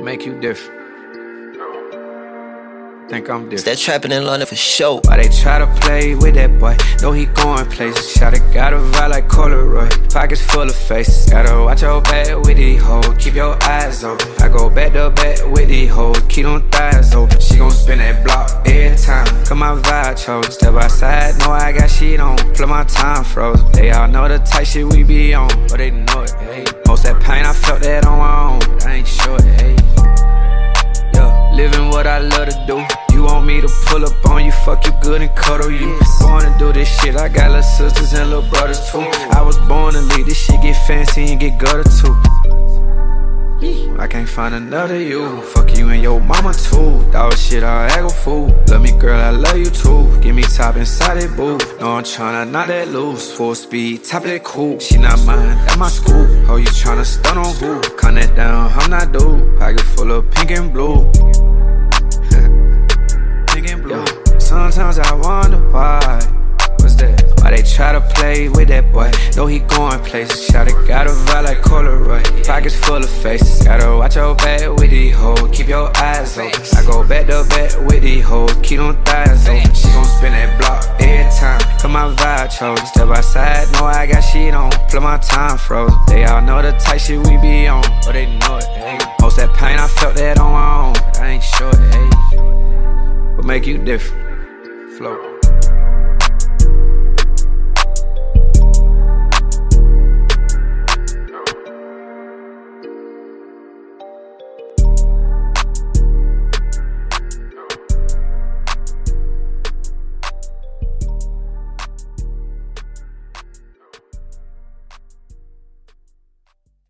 Make you different. Think I'm different. That trapping in London for sure. Why they try to play with that boy? Know he going places. Shot it, got a vibe like Polaroid. Pockets full of faces. Gotta watch your back with these hoes. Keep your eyes open. I go back to back with these hoes. Keep them thighs open. She gon' spin that block every time. Cause my vibe chose. Step outside, know I got shit on. Play my time froze. They all know the type shit we be on. But they know it, hey. Most that pain, I felt that on my own. But I ain't sure, hey. Living what I love to do. You want me to pull up on you, fuck you good and cuddle you. Born to do this shit, I got little sisters and little brothers too. I was born to lead this shit, get fancy and get gutter too. I can't find another you. Fuck you and your mama too. Dog shit, I'll act a fool. Love me girl, I love you too. Give me top inside that boo. No, I'm tryna knock that loose. Full speed, top that cool. She not mine, at my school. Oh, you tryna stun on who? Calm that down, I'm not dude. Pocket full of pink and blue. Pink and blue. Sometimes I wonder why. What's that? Why they try to play with that boy? Know he going places. Shot it, got a vibe like Polaroid. Pockets full of faces. Gotta watch your back with these hoes. Keep your eyes open. I go back to back with these hoes. Keep them thighs open. She gon' spin that block every time. Cause my vibe chose. Step outside, know I got shit on. Play my time froze. They all know the type shit we be on. But they know it, hey. Most that pain, I felt that on my own. But I ain't sure, hey. What make you different? Flow.